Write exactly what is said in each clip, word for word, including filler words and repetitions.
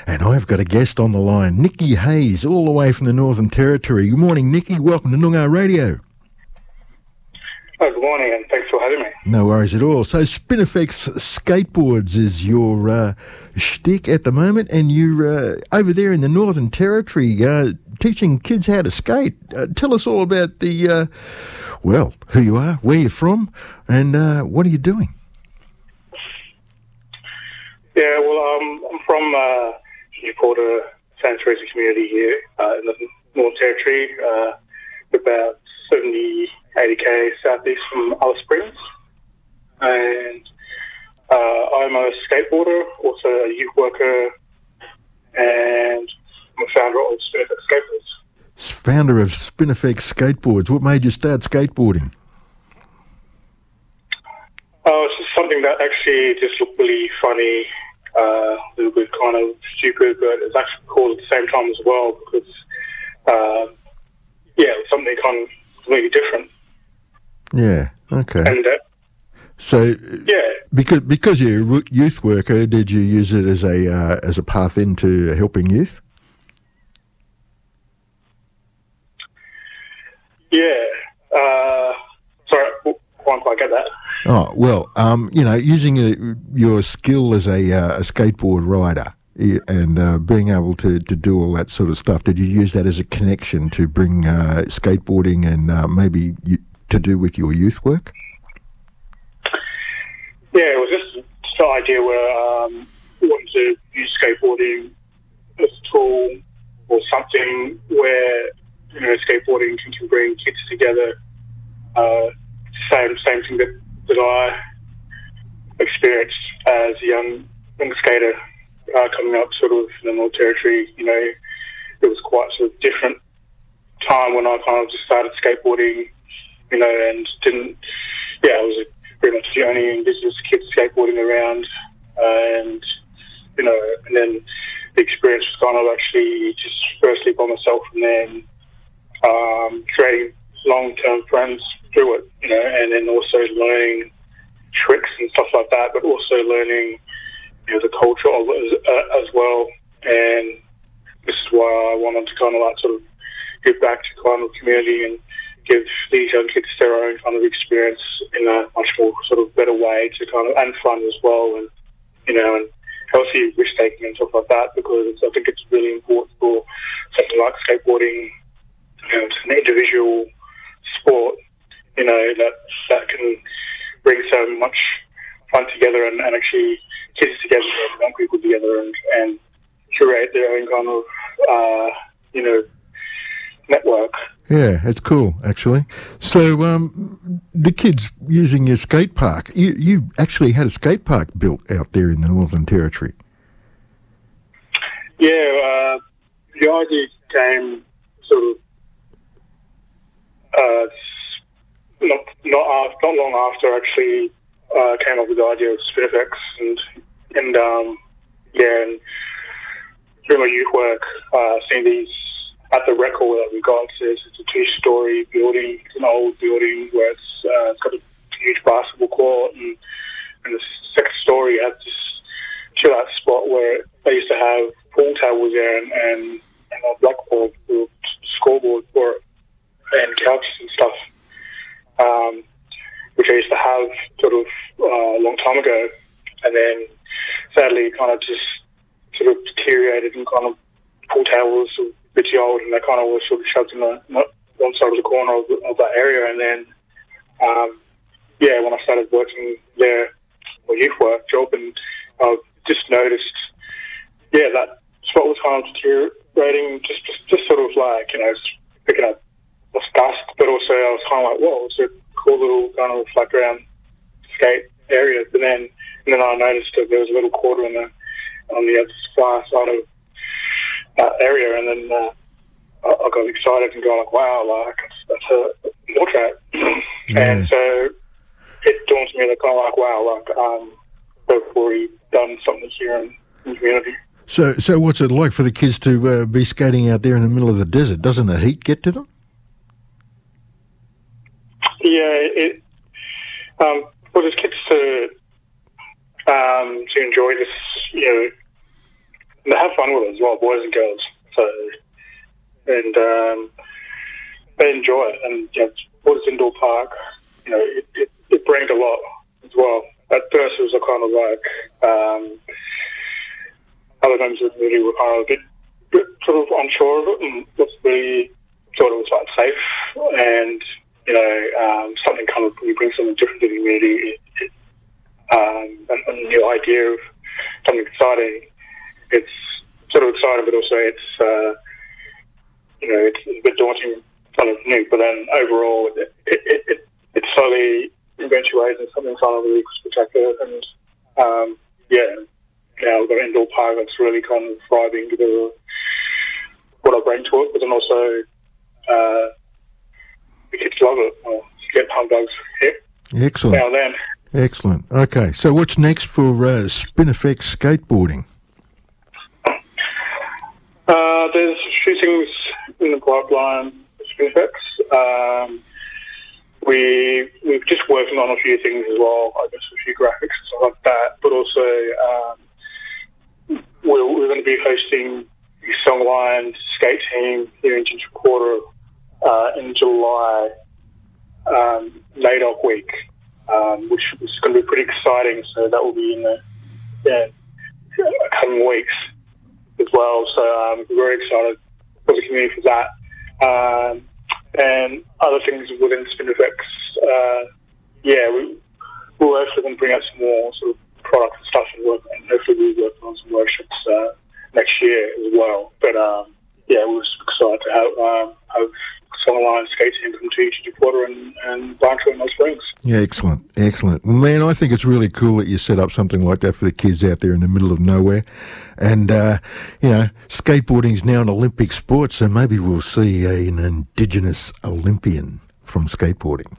And I've got a guest on the line, Nikki Hayes, all the way from the Northern Territory. Good morning, Nikki. Welcome to Noongar Radio. Oh, good morning, and thanks for having me. No worries at all. So Spinifex Skateboards is your uh, shtick at the moment, and you're uh, over there in the Northern Territory uh, teaching kids how to skate. Uh, tell us all about the, uh, well, who you are, where you're from, and uh, what are you doing? Yeah, well, um, I'm from uh, Newporter, Santa Teresa community here uh, in the Northern Territory, uh, about seventy, eighty k southeast from Alice Springs. And uh, I'm a skateboarder, also a youth worker, and I'm a founder of Spinifex Skateboards. Founder of Spinifex Skateboards. What made you start skateboarding? Oh, it's just something that actually just looked really funny, uh, a little bit kind of stupid, but it's actually cool at the same time as well because, uh, yeah, it was something kind of completely different. Yeah, okay. And, uh, so, yeah. because because you're a youth worker, did you use it as a uh, as a path into helping youth? Yeah. Uh, sorry, I can't quite get that. Oh, well, um, you know, using a, your skill as a, uh, a skateboard rider and uh, being able to, to do all that sort of stuff, did you use that as a connection to bring uh, skateboarding and uh, maybe you, to do with your youth work? Yeah, it was just, just the idea where um, we wanted to use skateboarding as a tool or something where, you know, skateboarding can, can bring kids together. Uh, same same thing that, that I experienced as a young, young skater uh, coming up sort of in the Northern Territory. You know, it was quite sort of different time when I kind of just started skateboarding, you know, and didn't, yeah, I was pretty much the only Indigenous kid skateboarding around, uh, and, you know, and then the experience was kind of actually just firstly by myself and then um, creating long-term friends through it, you know, and then also learning tricks and stuff like that, but also learning, you know, the culture of it as, uh, as well. And this is why I wanted to kind of like sort of give back to kind of community and give these young kids their own kind of experience in a much more sort of better way to kind of, and fun as well, and, you know, and healthy risk-taking and stuff like that, because it's, I think it's really important for something like skateboarding, you know, it's an individual sport, you know, that that can bring so much fun together and, and actually kids together and young people together and, and curate their own kind of, uh, you know, network. Yeah, it's cool, actually. So um, the kids using your skate park, you, you actually had a skate park built out there in the Northern Territory. Yeah, uh, the idea came sort of uh, not not, after, not long after actually uh, came up with the idea of Spinifex and and um, yeah, and through my youth work, uh, seeing these at the record that we got. It's, it's a two-story building. It's an old building where it's, uh, it's got a huge basketball court, and, and the second story has this chill-out spot where they used to have pool tables there and, and, and a blackboard with scoreboard for it and couches and stuff, um, which I used to have sort of uh, a long time ago. And then sadly kind of just sort of deteriorated and kind of pool tables were a bit old, and they kind of were sort of shoved in the, one side of the corner of, of that area. And then, um, yeah, when I started working there, or youth work job, and I just noticed, yeah, that spot was kind of deteriorating, just, just, just sort of like, you know, picking up what's dust, but also I was kind of like, whoa, it's a cool little kind of like around skate area. But then, and then I noticed that there was a little quarter in the, on the other far side of that area, and then uh, I, I got excited and go like, wow, like that's a more track. Yeah. And so it dawned to me that kind of like, wow, like um, we've already done something here in, in the community. So, so what's it like for the kids to uh, be skating out there in the middle of the desert? Doesn't the heat get to them? Yeah, it um, for the kids to um, to enjoy this, you know, and they have fun with it as well, boys and girls. So, and um, they enjoy it. And you know, Waters Indoor Park, you know, it, it, it brings a lot as well. At first, it was a kind of like um, other members of the community were kind of a bit, bit sort of unsure of it, and we thought it was like safe and you know um, something kind of when you bring something different to the community, it, it, um, and, and the idea of something exciting. It's sort of exciting, but also it's uh, you know it's a bit daunting, kind of new. But then overall, it it, it, it, it slowly eventuates into something kind of really spectacular. And um, yeah, now we've got an indoor park that's really kind of thriving because of what I bring to it. But then also uh, the kids love it. Well, get hunt dogs here. Excellent. Now then. Excellent. Okay, so what's next for uh, Spinifex skateboarding? Uh, there's a few things in the pipeline for Spinifex. Um, we, we've just working on a few things as well, I guess a few graphics and stuff like that, but also um, we're, we're going to be hosting the Songline skate team here in Ginger Quarter uh, in July, um, NAIDOC week. Um, which is going to be pretty exciting. So that will be in the yeah, coming weeks as well. So I'm um, very excited for the community for that. Um, and other things within Spinifex, uh, yeah, we, we'll hopefully going to bring out some more sort of product and stuff and work, and hopefully we'll work on some workshops uh, next year as well. But um, yeah, we're excited to have, um, have Songline skate team come to Ginger Quarter and, and Barntree and Alice Springs. Yeah, excellent, excellent. Well, man, I think it's really cool that you set up something like that for the kids out there in the middle of nowhere. And, uh, you know, skateboarding's now an Olympic sport, so maybe we'll see a, an Indigenous Olympian from skateboarding.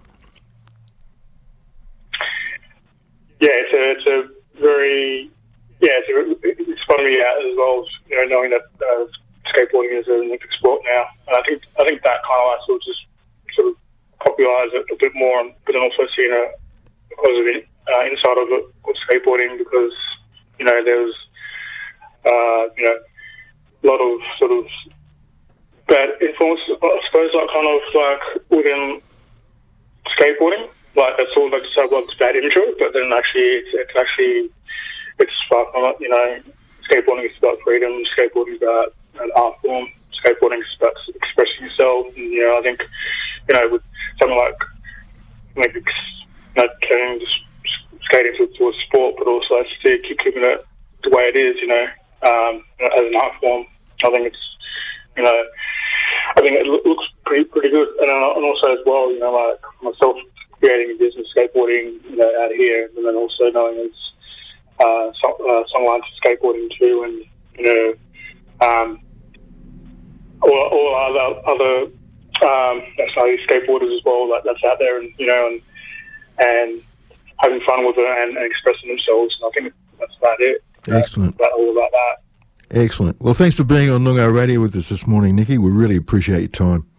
Yeah, it's a, it's a very, yeah, it's, a, it's fun to be out as well, you know, knowing that uh, skateboarding is an Olympic sport now. And I think I think that kind of like sort of just sort of popularise it a bit more, but then also seeing a positive uh, inside of it of skateboarding, because you know there's uh, you know a lot of sort of bad influence, I suppose, like kind of like within skateboarding, like that's all like to say like bad intro, but then actually it's, it's actually it's far from it. You know, skateboarding is about freedom. Skateboarding is about an art form. Skateboarding is about expressing yourself. And, you know, I think, you know, with something like maybe not turning just skating to, to a sport, but also to keep keeping it the way it is, you know, um, as an art form. I think it's, you know, I think it looks pretty pretty good. And, and also as well, you know, like myself creating a business skateboarding, you know, out here, and then also knowing it's uh, some, uh, Songline skateboarding too, and you know, um, all, all other other um, sorry, skateboarders as well that, that's out there, and you know, and and having fun with it and, and expressing themselves. And I think that's about it. Excellent. About all about that. Excellent. Well, thanks for being on Noongar Radio with us this morning, Nicky. We really appreciate your time.